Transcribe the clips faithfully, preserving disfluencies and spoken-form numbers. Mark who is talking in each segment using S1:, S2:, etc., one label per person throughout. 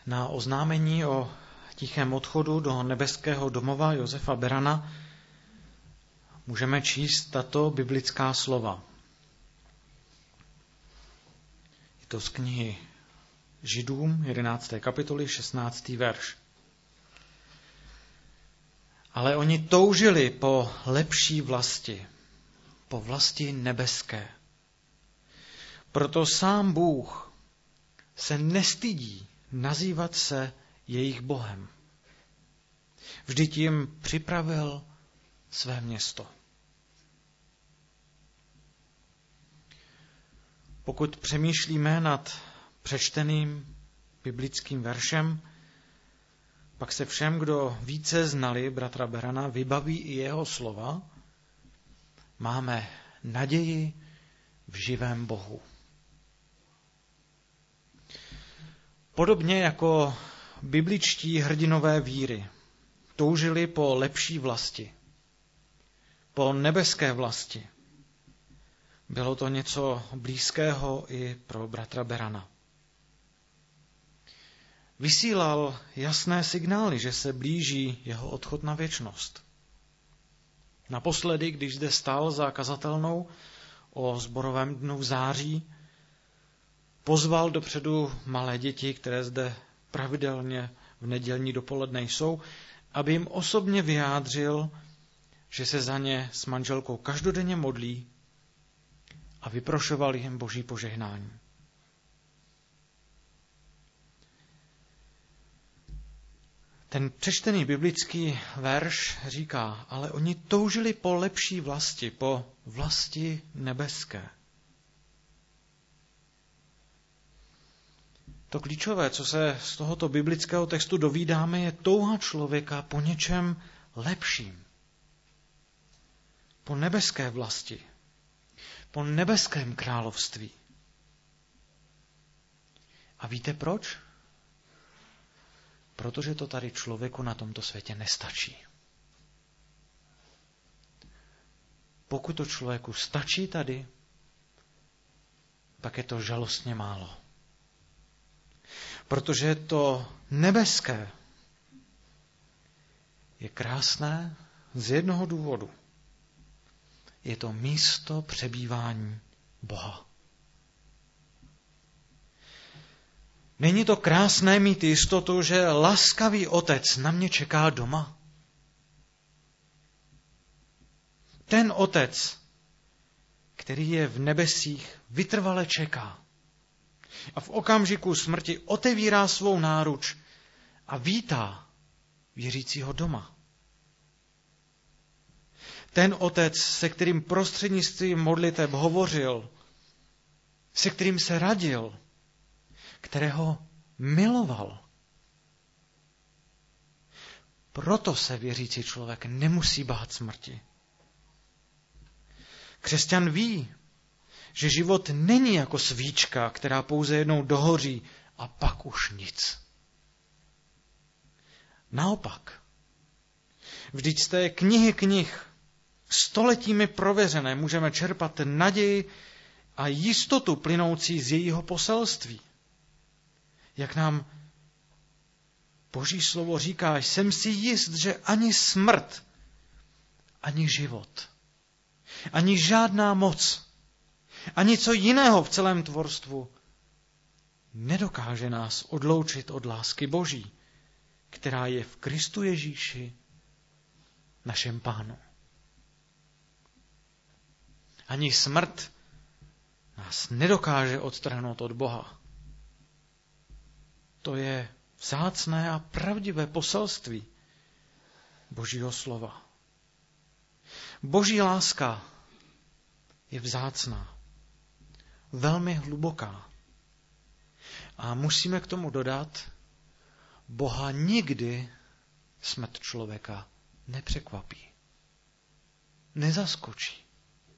S1: Na oznámení o tichém odchodu do nebeského domova Josefa Berana můžeme číst tato biblická slova. Je to z knihy Židům, jedenácté kapitoly, šestnáctý verš. Ale oni toužili po lepší vlasti, po vlasti nebeské. Proto sám Bůh se nestydí nazývat se jejich Bohem. Vždyť jim připravil své město. Pokud přemýšlíme nad přečteným biblickým veršem, pak se všem, kdo více znali bratra Berana, vybaví i jeho slova. Máme naději v živém Bohu. Podobně jako bibličtí hrdinové víry toužili po lepší vlasti, po nebeské vlasti. Bylo to něco blízkého i pro bratra Berana. Vysílal jasné signály, že se blíží jeho odchod na věčnost. Naposledy, když zde stál za kazatelnou o sborovém dnu v září, pozval dopředu malé děti, které zde pravidelně v nedělní dopoledne jsou, aby jim osobně vyjádřil, že se za ně s manželkou každodenně modlí a vyprošoval jim Boží požehnání. Ten přečtený biblický verš říká, ale oni toužili po lepší vlasti, po vlasti nebeské. To klíčové, co se z tohoto biblického textu dovídáme, je touha člověka po něčem lepším. Po nebeské vlasti. Po nebeském království. A víte proč? Protože to tady člověku na tomto světě nestačí. Pokud to člověku stačí tady, pak je to žalostně málo. Protože to nebeské je krásné z jednoho důvodu. Je to místo přebývání Boha. Není to krásné mít jistotu, že laskavý Otec na mě čeká doma? Ten Otec, který je v nebesích, vytrvale čeká. A v okamžiku smrti otevírá svou náruč a vítá věřícího doma. Ten Otec, se kterým prostřednictvím modliteb hovořil, se kterým se radil, kterého miloval. Proto se věřící člověk nemusí bát smrti. Křesťan ví, že život není jako svíčka, která pouze jednou dohoří a pak už nic. Naopak, vždyť z té knihy knih stoletími prověřené můžeme čerpat naději a jistotu plynoucí z jejího poselství. Jak nám Boží slovo říká, jsem si jist, že ani smrt, ani život, ani žádná moc, ani co jiného v celém tvorstvu nedokáže nás odloučit od lásky Boží, která je v Kristu Ježíši, našem Pánu. Ani smrt nás nedokáže odtrhnout od Boha. To je vzácné a pravdivé poselství Božího slova. Boží láska je vzácná, velmi hluboká. A musíme k tomu dodat, Boha nikdy smrt člověka nepřekvapí. Nezaskočí.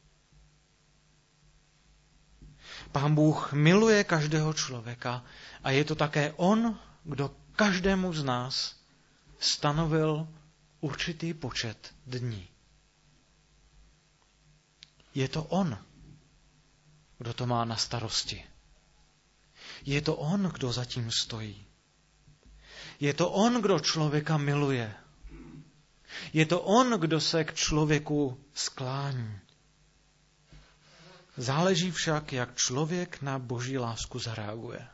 S1: Pán Bůh miluje každého člověka a je to také on, kdo každému z nás stanovil určitý počet dní. Je to on, kdo to má na starosti. Je to on, kdo zatím stojí. Je to on, kdo člověka miluje. Je to on, kdo se k člověku sklání. Záleží však, jak člověk na Boží lásku zareaguje.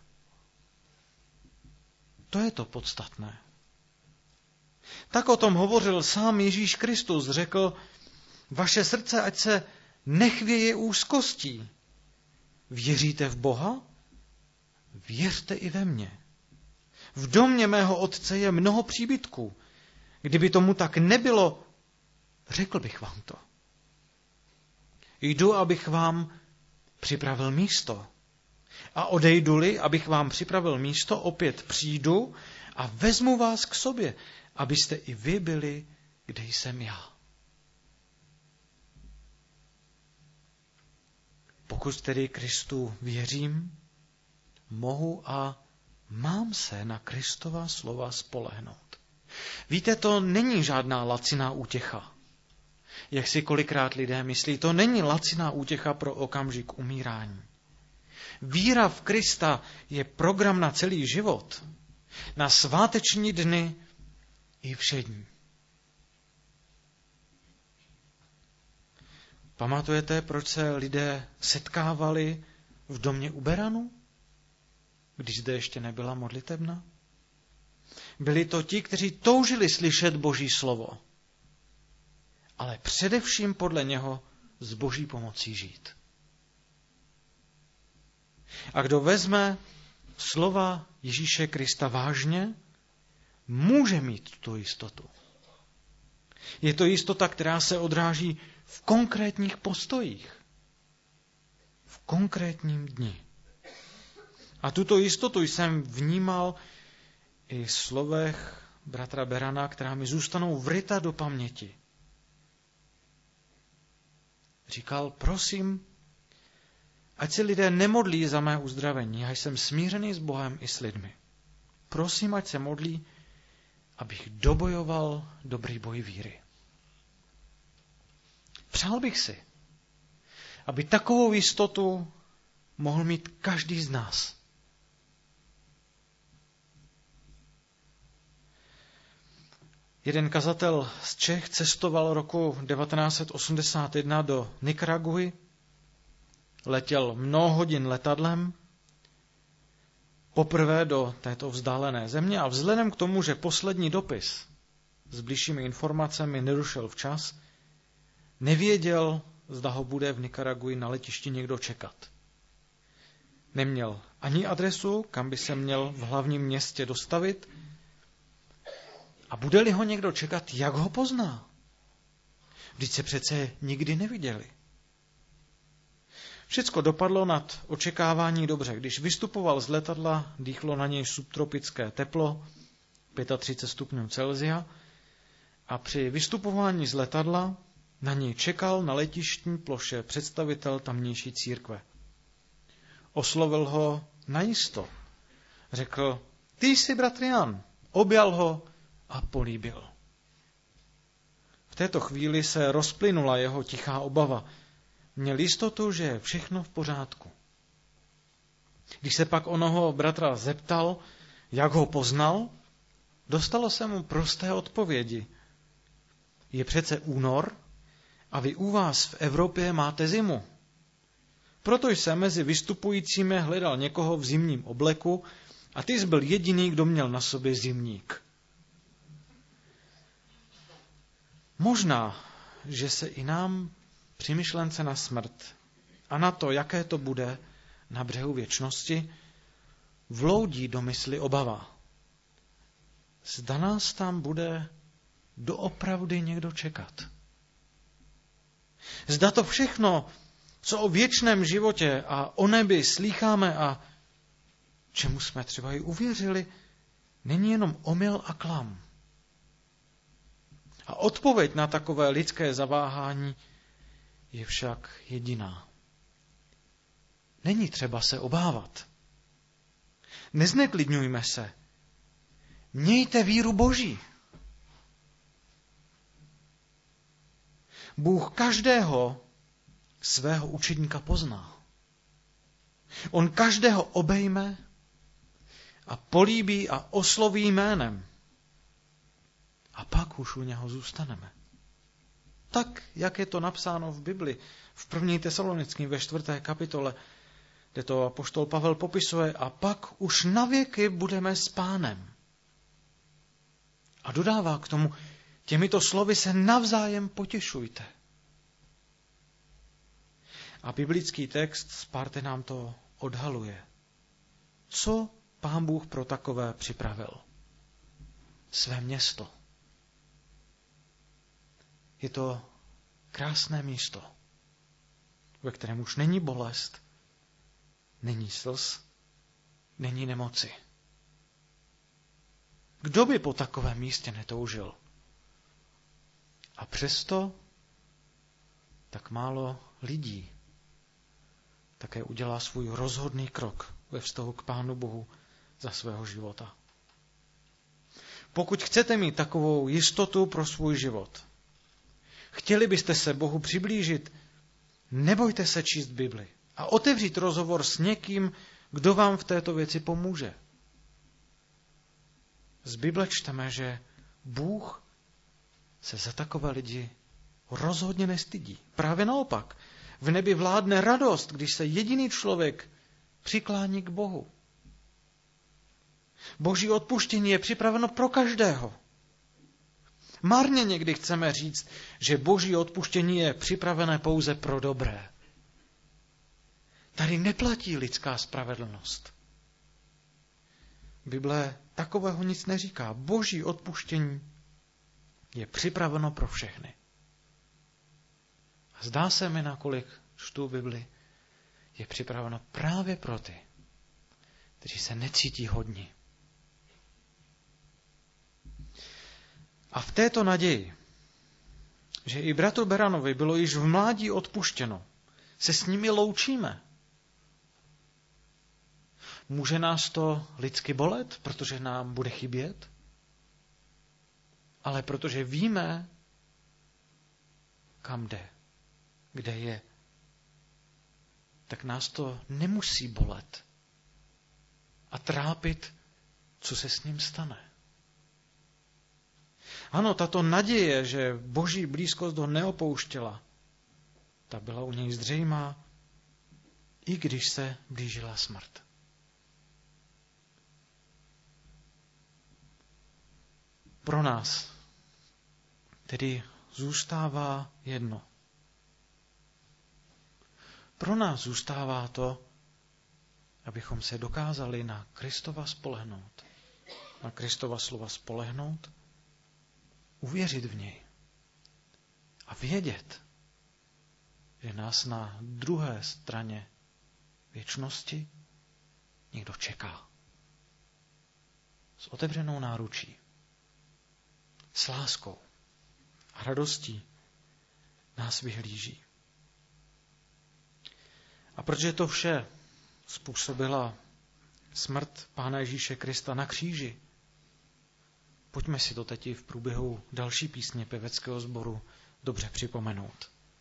S1: To je to podstatné. Tak o tom hovořil sám Ježíš Kristus. Řekl, vaše srdce ať se nechvěje úzkostí. Věříte v Boha? Věřte i ve mně. V domě mého otce je mnoho příbytků. Kdyby tomu tak nebylo, řekl bych vám to. Jdu, abych vám připravil místo. A odejdu-li, abych vám připravil místo, opět přijdu a vezmu vás k sobě, abyste i vy byli, kde jsem já. Pokud tedy Kristu věřím, mohu a mám se na Kristova slova spolehnout. Víte, to není žádná laciná útěcha. Jak si kolikrát lidé myslí, to není laciná útěcha pro okamžik umírání. Víra v Krista je program na celý život, na sváteční dny i všední. Pamatujete, proč se lidé setkávali v domě u Beranu, když zde ještě nebyla modlitebna? Byli to ti, kteří toužili slyšet Boží slovo, ale především podle něho s Boží pomocí žít. A kdo vezme slova Ježíše Krista vážně, může mít tu jistotu. Je to jistota, která se odráží v konkrétních postojích, v konkrétním dni. A tuto jistotu jsem vnímal i v slovech bratra Berana, která mi zůstanou vryta do paměti. Říkal, prosím, ať se lidé nemodlí za mé uzdravení, já jsem smířený s Bohem i s lidmi. Prosím, ať se modlí, abych dobojoval dobrý boj víry. Přál bych si, aby takovou jistotu mohl mít každý z nás. Jeden kazatel z Čech cestoval roku devatenáct set osmdesát jedna do Nikaraguy, letěl mnoho hodin letadlem, poprvé do této vzdálené země a vzhledem k tomu, že poslední dopis s bližšími informacemi nedošel včas, nevěděl, zda ho bude v Nikaraguji na letišti někdo čekat. Neměl ani adresu, kam by se měl v hlavním městě dostavit, a bude-li ho někdo čekat, jak ho pozná? Vždyť se přece nikdy neviděli. Všecko dopadlo nad očekávání dobře. Když vystupoval z letadla, dýchlo na něj subtropické teplo, třicet pět stupňů Celsia, a při vystupování z letadla na něj čekal na letištní ploše představitel tamnější církve. Oslovil ho najisto. Řekl, ty jsi bratr Jan. Objal ho a políbil. V této chvíli se rozplynula jeho tichá obava. Měl jistotu, že je všechno v pořádku. Když se pak onoho bratra zeptal, jak ho poznal, dostalo se mu prosté odpovědi. Je přece únor a vy u vás v Evropě máte zimu. Proto jsem mezi vystupujícími hledal někoho v zimním obleku a ty jsi byl jediný, kdo měl na sobě zimník. Možná, že se i nám při myšlence na smrt a na to, jaké to bude na břehu věčnosti, vloudí do mysli obava. Zda nás tam bude doopravdy někdo čekat. Zda to všechno, co o věčném životě a o nebi slýcháme a čemu jsme třeba i uvěřili, není jenom omyl a klam. A odpověď na takové lidské zaváhání je však jediná. Není třeba se obávat. Nezneklidňujme se. Mějte víru Boží. Bůh každého svého učedníka pozná. On každého obejme a políbí a osloví jménem. A pak už u něho zůstaneme. Tak, jak je to napsáno v Bibli, v první Tesalonickým ve čtvrté kapitole, kde to apoštol Pavel popisuje, a pak už navěky budeme s Pánem. A dodává k tomu, těmito slovy se navzájem potěšujte. A biblický text Sparte nám to odhaluje. Co Pán Bůh pro takové připravil? Své město. Je to krásné místo, ve kterém už není bolest, není slz, není nemoci. Kdo by po takovém místě netoužil? A přesto tak málo lidí také udělá svůj rozhodný krok ve vztahu k Pánu Bohu za svého života. Pokud chcete mít takovou jistotu pro svůj život, chtěli byste se Bohu přiblížit, nebojte se číst Bibli a otevřít rozhovor s někým, kdo vám v této věci pomůže. Z Bible čteme, že Bůh se za takové lidi rozhodně nestydí. Právě naopak, v nebi vládne radost, když se jediný člověk přiklání k Bohu. Boží odpuštění je připraveno pro každého. Marně někdy chceme říct, že Boží odpuštění je připravené pouze pro dobré. Tady neplatí lidská spravedlnost. Bible takového nic neříká. Boží odpuštění je připraveno pro všechny. A zdá se mi, nakolik čtu Bibli, je připraveno právě pro ty, kteří se necítí hodní. A v této naději, že i bratru Beranovi bylo již v mládí odpuštěno, se s nimi loučíme. Může nás to lidsky bolet, protože nám bude chybět? Ale protože víme, kam jde, kde je, tak nás to nemusí bolet a trápit, co se s ním stane. Ano, tato naděje, že Boží blízkost ho neopouštěla, ta byla u něj zřejmá, i když se blížila smrt. Pro nás tedy zůstává jedno. Pro nás zůstává to, abychom se dokázali na Kristova spolehnout, na Kristova slova spolehnout, uvěřit v něj a vědět, že nás na druhé straně věčnosti někdo čeká. S otevřenou náručí, s láskou a radostí nás vyhlíží. A protože to vše způsobila smrt Pána Ježíše Krista na kříži, pojďme si to teď v průběhu další písně pěveckého sboru dobře připomenout.